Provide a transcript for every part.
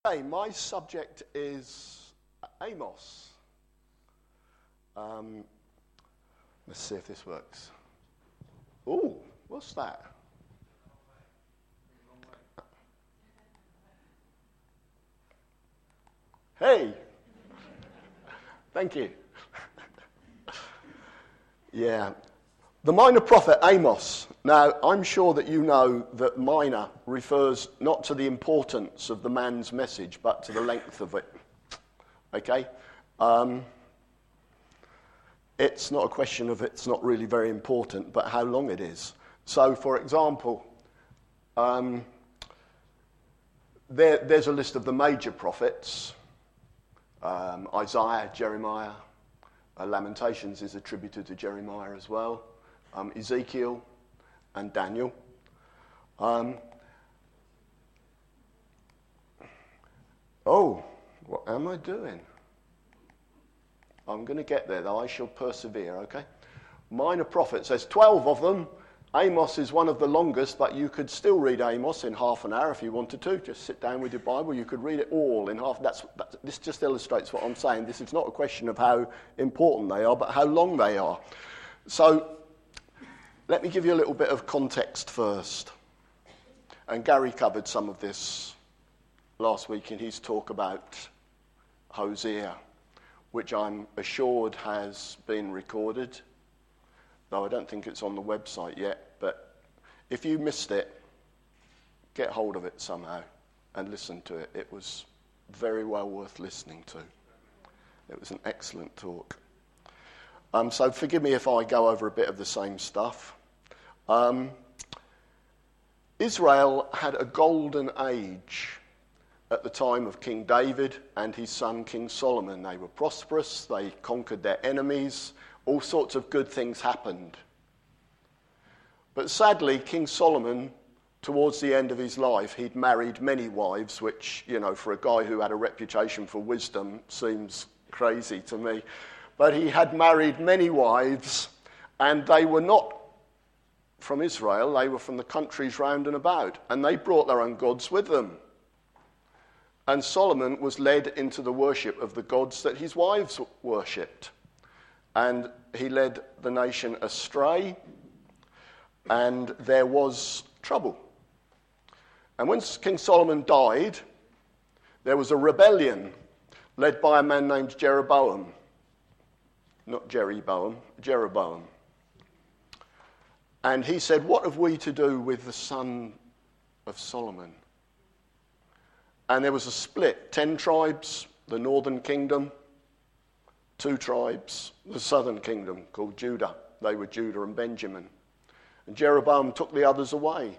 Hey, my subject is Amos. Let's see if this works. Ooh, what's that? Hey, thank you. Yeah, the minor prophet Amos. Now, I'm sure that you know that minor refers not to the importance of the man's message, but to the length of it. Okay? It's not a question of it's not really very important, but how long it is. So, for example, there's a list of the major prophets. Isaiah, Jeremiah, Lamentations is attributed to Jeremiah as well. Ezekiel and Daniel. What am I doing? I'm going to get there, though. I shall persevere, okay? Minor prophets, there's 12 of them. Amos is one of the longest, but you could still read Amos in half an hour if you wanted to. Just sit down with your Bible. You could read it all in half. This just illustrates what I'm saying. This is not a question of how important they are, but how long they are. So, let me give you a little bit of context first. And Gary covered some of this last week in his talk about Hosea, which I'm assured has been recorded, though I don't think it's on the website yet. But if you missed it, get hold of it somehow and listen to it. It was very well worth listening to. It was an excellent talk. So forgive me if I go over a bit of the same stuff. Israel had a golden age at the time of King David and his son King Solomon. They were prosperous, they conquered their enemies, all sorts of good things happened. But sadly, King Solomon, towards the end of his life, he'd married many wives, which, for a guy who had a reputation for wisdom, seems crazy to me. But he had married many wives, and they were not from Israel, they were from the countries round and about, and they brought their own gods with them. And Solomon was led into the worship of the gods that his wives worshipped. And he led the nation astray, and there was trouble. And when King Solomon died, there was a rebellion led by a man named Jeroboam. Not Jeroboam, Jeroboam. And he said, what have we to do with the son of Solomon? And there was a split. 10 tribes, the northern kingdom. 2 tribes, the southern kingdom, called Judah. They were Judah and Benjamin. And Jeroboam took the others away.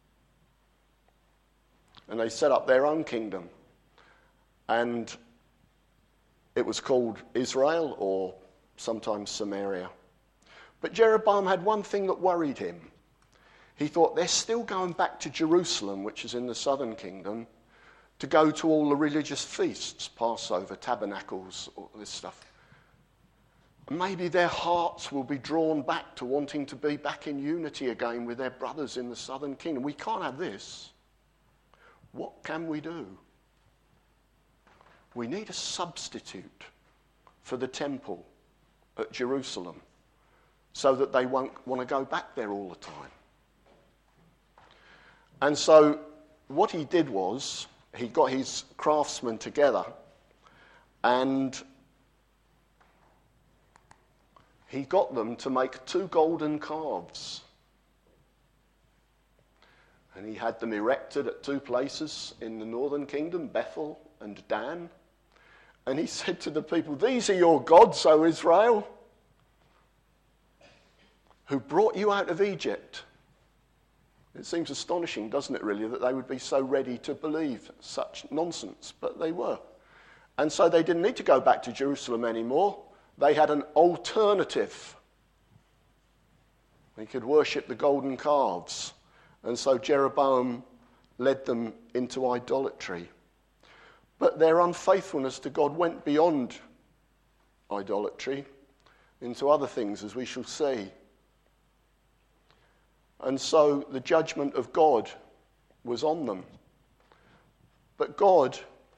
And they set up their own kingdom. And it was called Israel, or sometimes Samaria. But Jeroboam had one thing that worried him. He thought, they're still going back to Jerusalem, which is in the southern kingdom, to go to all the religious feasts, Passover, tabernacles, all this stuff. Maybe their hearts will be drawn back to wanting to be back in unity again with their brothers in the southern kingdom. We can't have this. What can we do? We need a substitute for the temple at Jerusalem so that they won't want to go back there all the time. And so what he did was, he got his craftsmen together and he got them to make 2 golden calves. And he had them erected at 2 places in the northern kingdom, Bethel and Dan. And he said to the people, these are your gods, O Israel, who brought you out of Egypt. It seems astonishing, doesn't it, really, that they would be so ready to believe such nonsense, but they were. And so they didn't need to go back to Jerusalem anymore. They had an alternative. They could worship the golden calves. And so Jeroboam led them into idolatry. But their unfaithfulness to God went beyond idolatry into other things, as we shall see. And so the judgment of God was on them. But God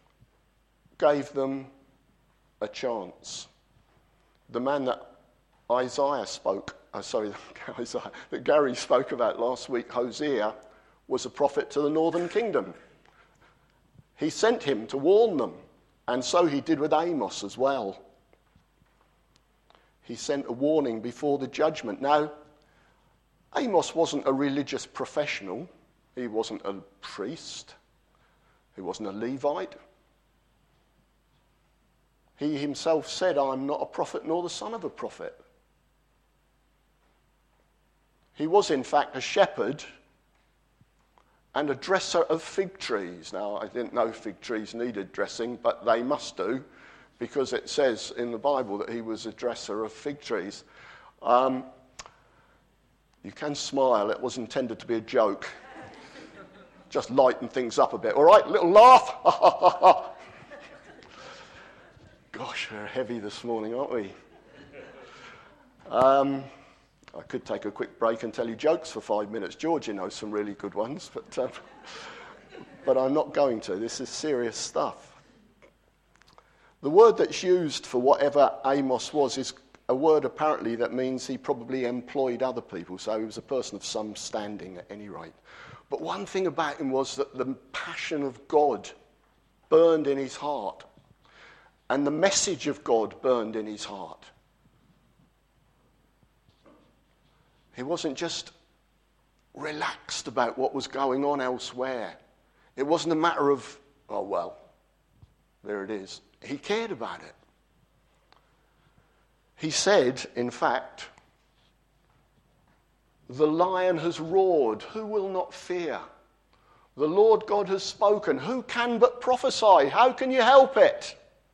gave them a chance. The man that that Gary spoke about last week, Hosea, was a prophet to the northern kingdom. He sent him to warn them, and so he did with Amos as well. He sent a warning before the judgment. Now, Amos wasn't a religious professional. He wasn't a priest. He wasn't a Levite. He himself said, "I'm not a prophet nor the son of a prophet." He was, in fact, a shepherd and a dresser of fig trees. Now, I didn't know fig trees needed dressing, but they must do, because it says in the Bible that he was a dresser of fig trees. You can smile. It was intended to be a joke. Just lighten things up a bit. All right, little laugh. Gosh, we're heavy this morning, aren't we? I could take a quick break and tell you jokes for 5 minutes. Georgie knows some really good ones, but I'm not going to. This is serious stuff. The word that's used for whatever Amos was is a word apparently that means he probably employed other people, so he was a person of some standing at any rate. But one thing about him was that the passion of God burned in his heart, and the message of God burned in his heart. He wasn't just relaxed about what was going on elsewhere. It wasn't a matter of, oh, well, there it is. He cared about it. He said, in fact, "The lion has roared, who will not fear? The Lord God has spoken, who can but prophesy? How can you help it?"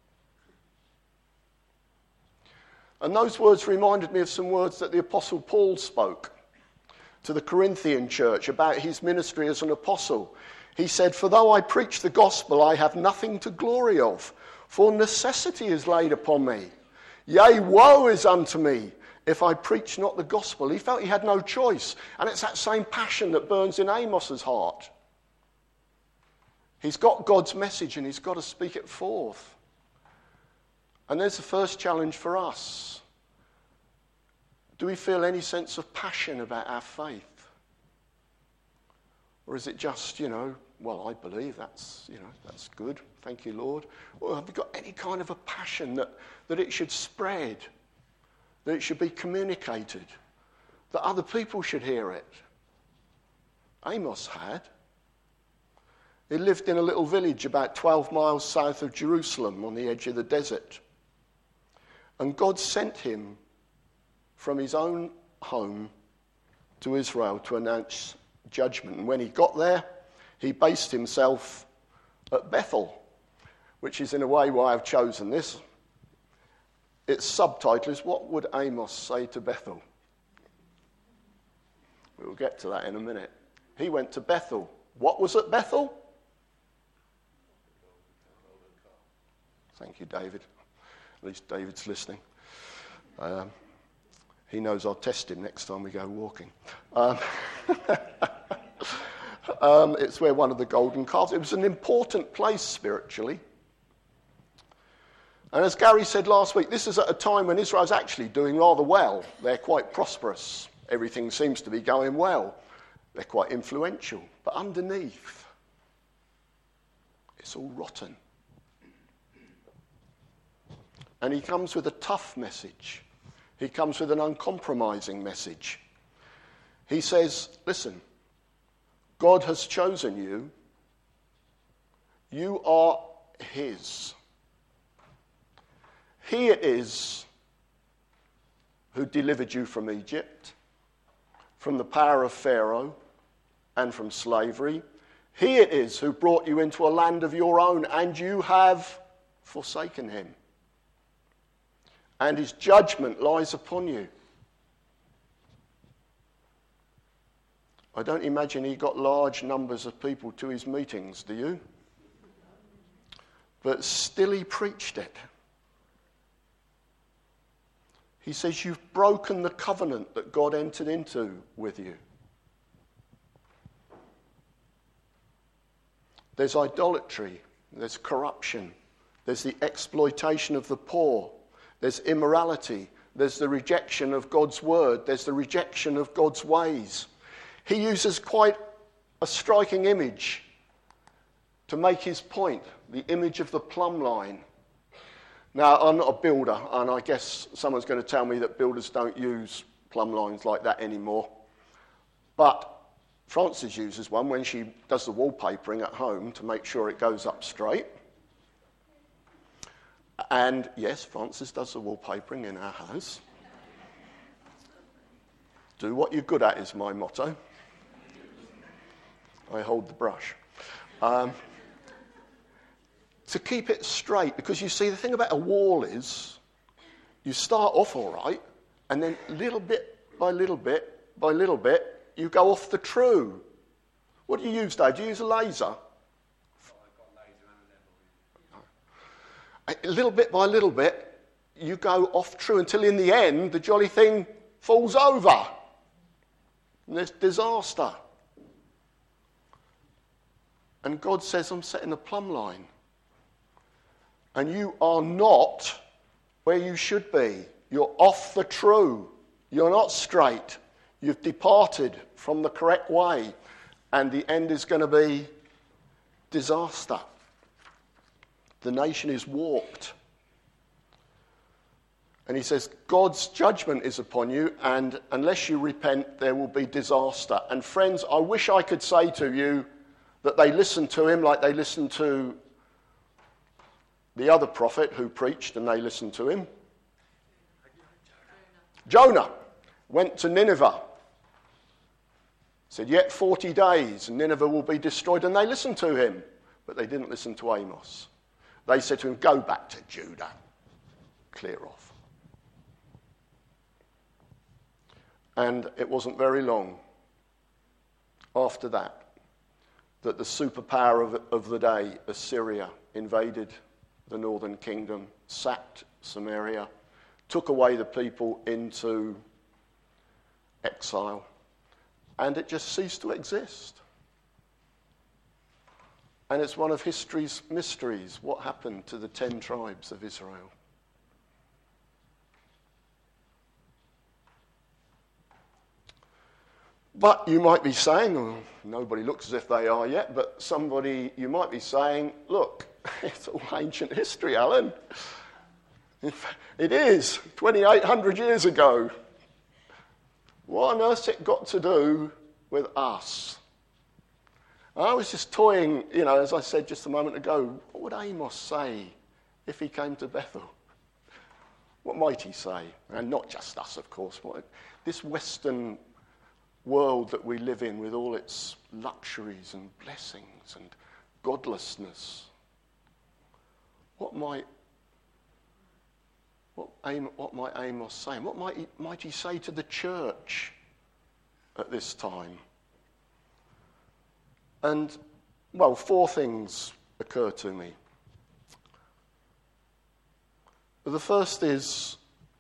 And those words reminded me of some words that the Apostle Paul spoke to the Corinthian church about his ministry as an apostle. He said, "For though I preach the gospel, I have nothing to glory of, for necessity is laid upon me. Yea, woe is unto me if I preach not the gospel." He felt he had no choice. And it's that same passion that burns in Amos's heart. He's got God's message and he's got to speak it forth. And there's the first challenge for us. Do we feel any sense of passion about our faith? Or is it just, well, I believe that's good. Thank you, Lord. Or have we got any kind of a passion that it should spread, that it should be communicated, that other people should hear it? Amos had. He lived in a little village about 12 miles south of Jerusalem on the edge of the desert. And God sent him from his own home to Israel to announce judgment. And when he got there, he based himself at Bethel, which is in a way why I've chosen this. Its subtitle is, "What Would Amos Say to Bethel?" We'll get to that in a minute. He went to Bethel. What was at Bethel? Thank you, David. At least David's listening. He knows I'll test him next time we go walking. It's where one of the golden calves. It was an important place spiritually. And as Gary said last week, this is at a time when Israel's actually doing rather well. They're quite prosperous. Everything seems to be going well. They're quite influential. But underneath, it's all rotten. And he comes with a tough message. He comes with an uncompromising message. He says, listen, God has chosen you. You are his. He it is who delivered you from Egypt, from the power of Pharaoh, and from slavery. He it is who brought you into a land of your own, and you have forsaken him. And his judgment lies upon you. I don't imagine he got large numbers of people to his meetings, do you? But still he preached it. He says, you've broken the covenant that God entered into with you. There's idolatry, there's corruption, There's the exploitation of the poor. There's immorality. There's the rejection of God's word. There's the rejection of God's ways. He uses quite a striking image to make his point, the image of the plumb line. Now, I'm not a builder, and I guess someone's going to tell me that builders don't use plumb lines like that anymore. But Frances uses one when she does the wallpapering at home to make sure it goes up straight. And yes, Frances does the wallpapering in our house. Do what you're good at is my motto. I hold the brush. To keep it straight, because you see, the thing about a wall is you start off all right, and then little bit by little bit by little bit, you go off the true. What do you use, Dave? Do you use a laser? A little bit by little bit, you go off true until in the end, the jolly thing falls over. And there's disaster. And God says, I'm setting a plumb line. And you are not where you should be. You're off the true. You're not straight. You've departed from the correct way. And the end is going to be disaster. The nation is warped. And he says, God's judgment is upon you, and unless you repent, there will be disaster. And friends, I wish I could say to you that they listened to him like they listened to the other prophet who preached, and they listened to him. Jonah went to Nineveh. Said, yet 40 days and Nineveh will be destroyed. And they listened to him, but they didn't listen to Amos. They said to him, go back to Judah. Clear off. And it wasn't very long after that the superpower of the day, Assyria, invaded the northern kingdom, sacked Samaria, took away the people into exile, and it just ceased to exist. And it's one of history's mysteries, what happened to the 10 tribes of Israel. But you might be saying, oh, nobody looks as if they are yet, but you might be saying, look, it's all ancient history, Alan. It is, 2,800 years ago. What on earth's it got to do with us? I was just toying, as I said just a moment ago, what would Amos say if he came to Bethel? What might he say? And not just us, of course. This Western world that we live in with all its luxuries and blessings and godlessness. What might Amos say? What might he say to the church at this time? And, 4 things occur to me. The first is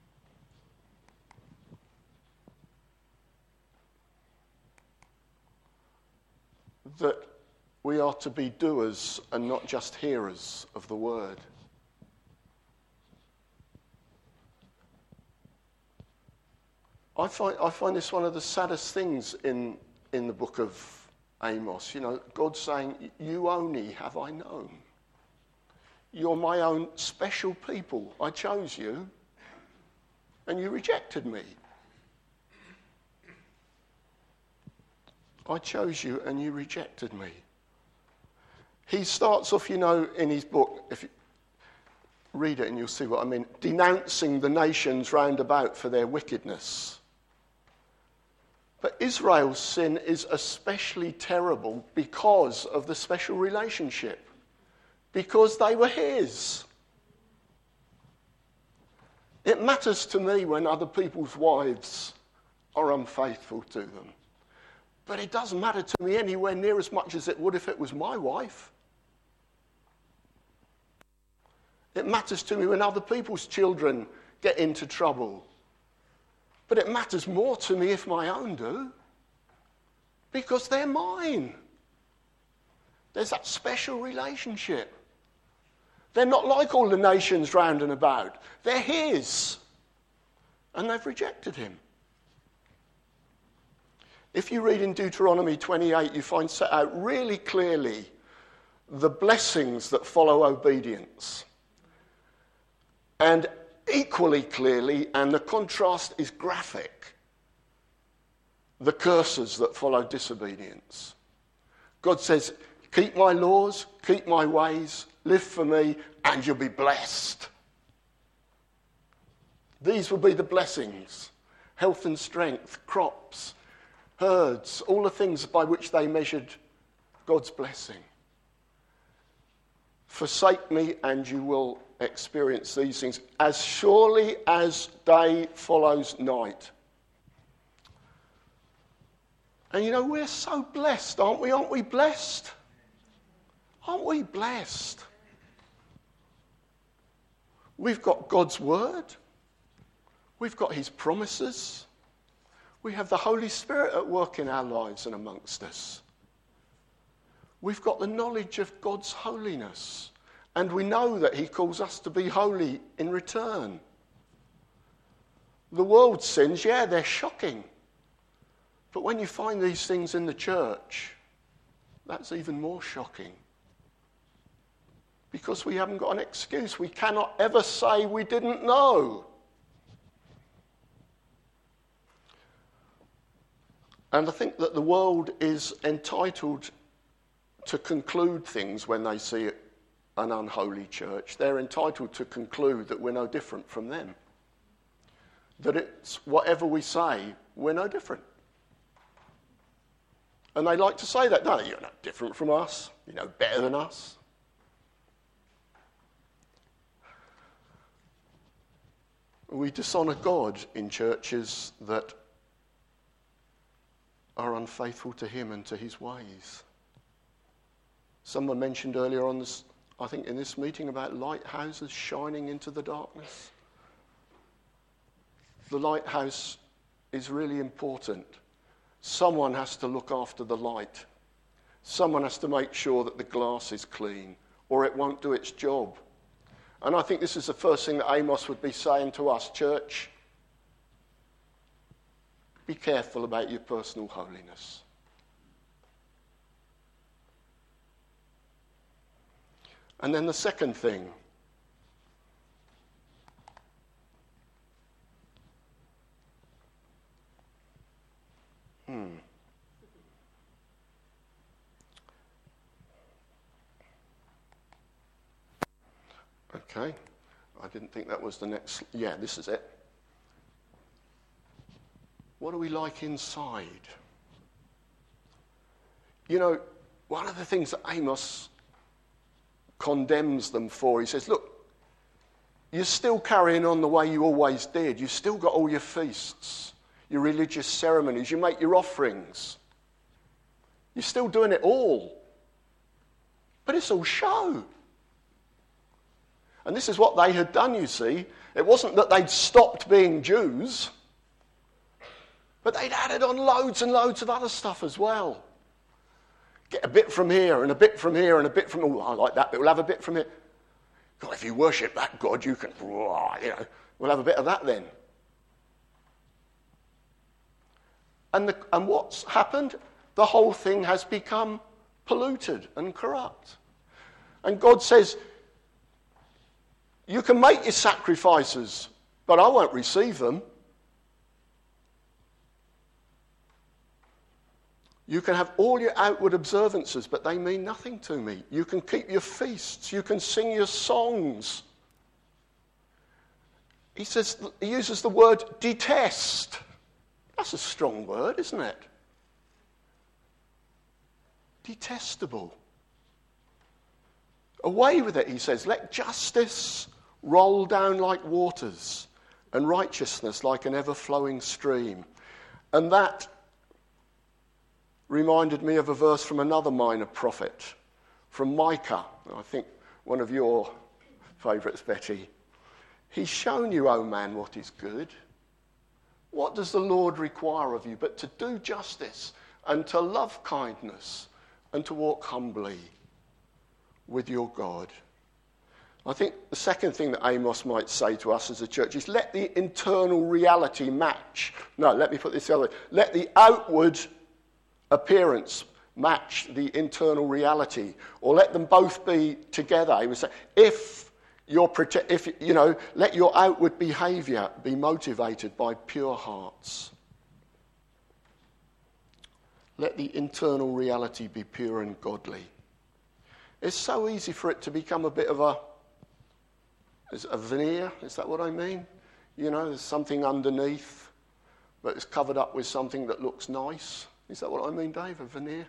that we are to be doers and not just hearers of the word. I find this one of the saddest things in the book of Amos. God saying, you only have I known. You're my own special people. I chose you, and you rejected me. I chose you, and you rejected me. He starts off, in his book, if you read it and you'll see what I mean, denouncing the nations round about for their wickedness. But Israel's sin is especially terrible because of the special relationship, because they were his. It matters to me when other people's wives are unfaithful to them, but it doesn't matter to me anywhere near as much as it would if it was my wife. It matters to me when other people's children get into trouble. But it matters more to me if my own do, because they're mine. There's that special relationship. They're not like all the nations round and about. They're his. And they've rejected him. If you read in Deuteronomy 28, you find set out really clearly the blessings that follow obedience. And equally clearly, and the contrast is graphic, the curses that follow disobedience. God says, keep my laws, keep my ways, live for me, and you'll be blessed. These will be the blessings: health and strength, crops, herds, all the things by which they measured God's blessing. Forsake me and you will experience these things as surely as day follows night. And you know, we're so blessed, aren't we? Aren't we blessed? Aren't we blessed? We've got God's word. We've got his promises. We have the Holy Spirit at work in our lives and amongst us. We've got the knowledge of God's holiness. And we know that he calls us to be holy in return. The world's sins, yeah, they're shocking. But when you find these things in the church, that's even more shocking. Because we haven't got an excuse. We cannot ever say we didn't know. And I think that the world is entitled to conclude things when they see an unholy church. They're entitled to conclude that we're no different from them. That it's whatever we say, we're no different. And they like to say that. No, you're not different from us. You're no better than us. We dishonour God in churches that are unfaithful to him and to his ways. Someone mentioned earlier on this, I think in this meeting, about lighthouses shining into the darkness. The lighthouse is really important. Someone has to look after the light. Someone has to make sure that the glass is clean, or it won't do its job. And I think this is the first thing that Amos would be saying to us, church. Be careful about your personal holiness. And then the second thing. Okay, I didn't think that was the next. Yeah, this is it. What are we like inside? You know, one of the things that Amos condemns them for, he says, look, you're still carrying on the way you always did. You've still got all your feasts, your religious ceremonies, you make your offerings. You're still doing it all. But it's all show. And this is what they had done, you see. It wasn't that they'd stopped being Jews, but they'd added on loads and loads of other stuff as well. Get a bit from here and a bit from here and a bit from, oh, I like that bit, we'll have a bit from here. God, if you worship that God, you can, we'll have a bit of that then. And what's happened? The whole thing has become polluted and corrupt. And God says, you can make your sacrifices, but I won't receive them. You can have all your outward observances, but they mean nothing to me. You can keep your feasts. You can sing your songs. He uses the word detest. That's a strong word, isn't it? Detestable. Away with it, he says. Let justice roll down like waters and righteousness like an ever-flowing stream. And that reminded me of a verse from another minor prophet, from Micah. I think one of your favourites, Betty. He's shown you, O man, what is good. What does the Lord require of you but to do justice and to love kindness and to walk humbly with your God? I think the second thing that Amos might say to us as a church is let the internal reality match. No, let me put this the other way. Let the outward appearance match the internal reality, or let them both be together. He would say, let your outward behaviour be motivated by pure hearts. Let the internal reality be pure and godly. It's so easy for it to become a bit of a veneer, is that what I mean? There's something underneath, but it's covered up with something that looks nice. Is that what I mean, Dave? A veneer?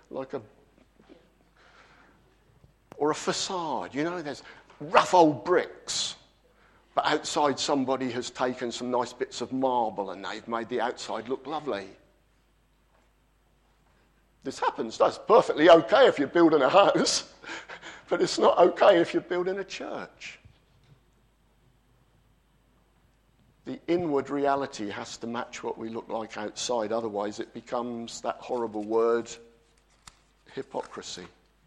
Or a facade, there's rough old bricks, but outside somebody has taken some nice bits of marble and they've made the outside look lovely. This happens. That's perfectly okay if you're building a house, but it's not okay if you're building a church. The inward reality has to match what we look like outside, otherwise it becomes that horrible word, hypocrisy.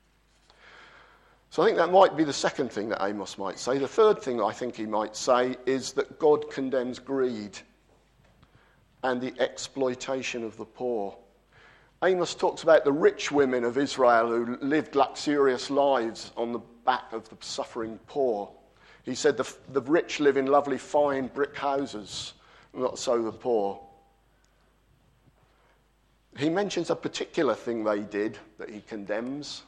So I think that might be the second thing that Amos might say. The third thing I think he might say is that God condemns greed and the exploitation of the poor. Amos talks about the rich women of Israel who lived luxurious lives on the back of the suffering poor. He said the rich live in lovely fine brick houses, not so the poor. He mentions a particular thing they did that he condemns.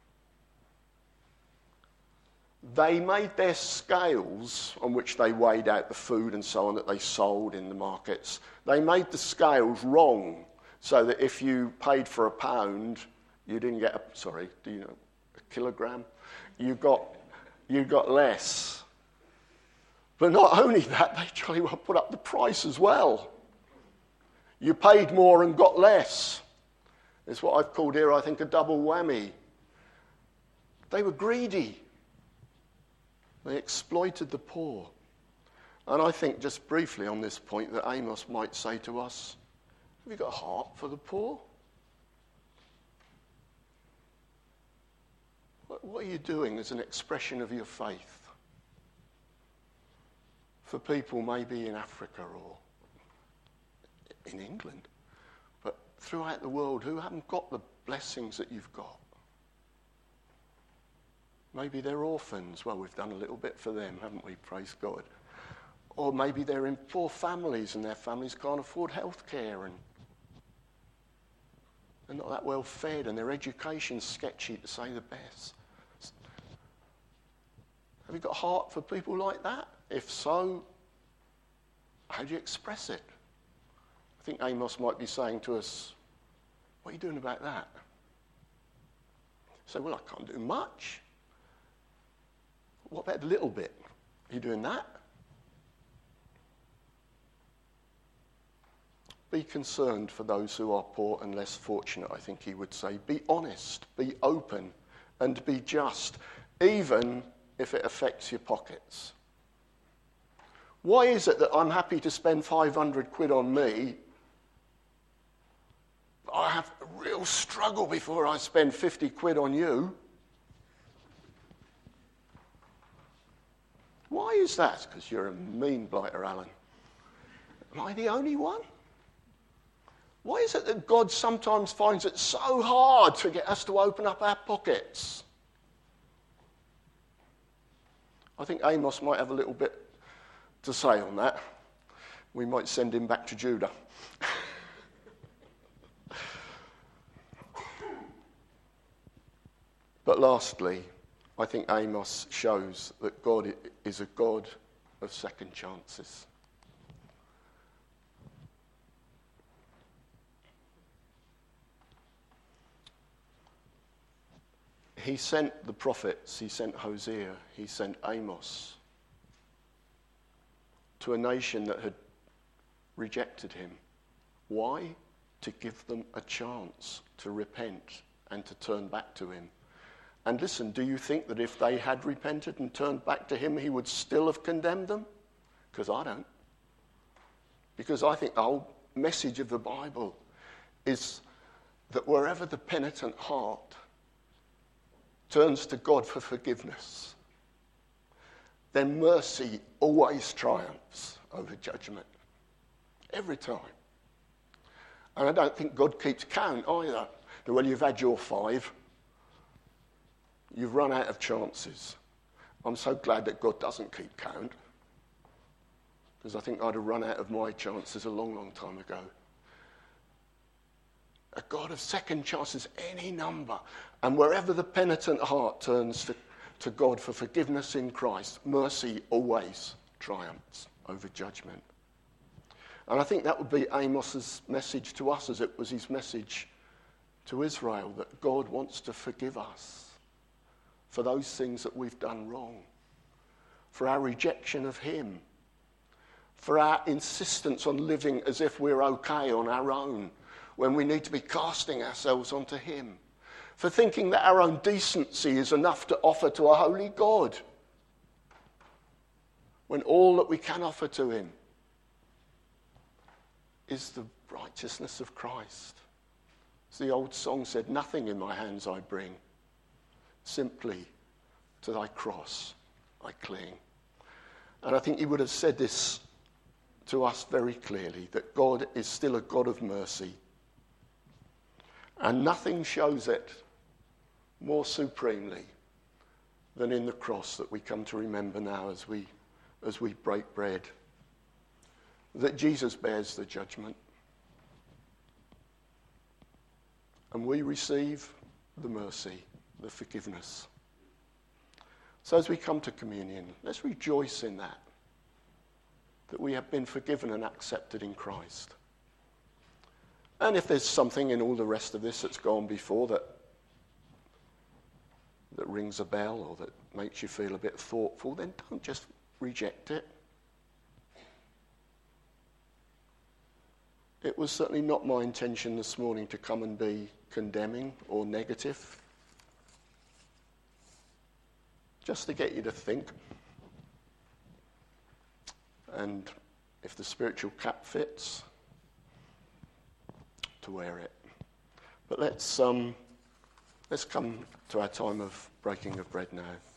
They made their scales on which they weighed out the food and so on that they sold in the markets. They made the scales wrong, so that if you paid for a pound, you didn't get a kilogram? You got less. But not only that, they try to put up the price as well. You paid more and got less. It's what I've called here, I think, a double whammy. They were greedy. They exploited the poor. And I think just briefly on this point that Amos might say to us, have you got a heart for the poor? What are you doing as an expression of your faith? For people maybe in Africa or in England, but throughout the world who haven't got the blessings that you've got. Maybe they're orphans. Well, we've done a little bit for them, haven't we? Praise God. Or maybe they're in poor families and their families can't afford health care and they're not that well fed and their education's sketchy, to say the best. Have you got a heart for people like that? If so, how do you express it? I think Amos might be saying to us, what are you doing about that? So, well, I can't do much. What about a little bit? Are you doing that? Be concerned for those who are poor and less fortunate, I think he would say. Be honest, be open, and be just, even if it affects your pockets. Why is it that I'm happy to spend 500 quid on me, but I have a real struggle before I spend 50 quid on you? Why is that? Because you're a mean blighter, Alan. Am I the only one? Why is it that God sometimes finds it so hard to get us to open up our pockets? I think Amos might have a little bit to say on that. We might send him back to Judah. But lastly, I think Amos shows that God is a God of second chances. He sent the prophets, he sent Hosea, he sent Amos to a nation that had rejected him. Why? To give them a chance to repent and to turn back to him. And listen, do you think that if they had repented and turned back to him, he would still have condemned them? Because I don't. Because I think the whole message of the Bible is that wherever the penitent heart turns to God for forgiveness, then mercy always triumphs over judgment. Every time. And I don't think God keeps count either. Well, you've had your 5. You've run out of chances. I'm so glad that God doesn't keep count, because I think I'd have run out of my chances a long, long time ago. A God of second chances, any number. And wherever the penitent heart turns to God for forgiveness in Christ, mercy always triumphs over judgment. And I think that would be Amos's message to us, as it was his message to Israel, that God wants to forgive us for those things that we've done wrong, for our rejection of him, for our insistence on living as if we're okay on our own, when we need to be casting ourselves onto him, for thinking that our own decency is enough to offer to a holy God, when all that we can offer to him is the righteousness of Christ. As the old song said, nothing in my hands I bring, simply to thy cross I cling. And I think he would have said this to us very clearly, that God is still a God of mercy. And nothing shows it more supremely than in the cross that we come to remember now as we break bread. That Jesus bears the judgment. And we receive the mercy, the forgiveness. So as we come to communion, let's rejoice in that we have been forgiven and accepted in Christ. And if there's something in all the rest of this that's gone before that rings a bell or that makes you feel a bit thoughtful, then don't just reject it. It was certainly not my intention this morning to come and be condemning or negative. Just to get you to think. And if the spiritual cap fits, to wear it. But let's come to our time of breaking of bread now.